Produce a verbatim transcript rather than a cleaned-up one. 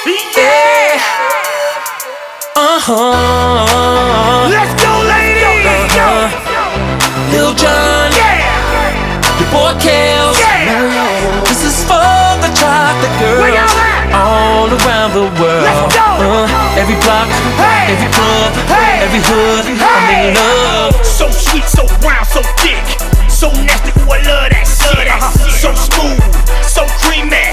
Yeah. Uh-huh. Let's go, ladies. Uh-huh. Lil Jon. Yeah. Your boy Kels. Yeah. This is for the chocolate girls. Where y'all at? All around the world. Let's go. Uh, every block, Hey. every club, Hey. every hood, I'm Hey. in love. So sweet, so brown, so thick, so nasty, ooh, I love that shit. So smooth, so creamy,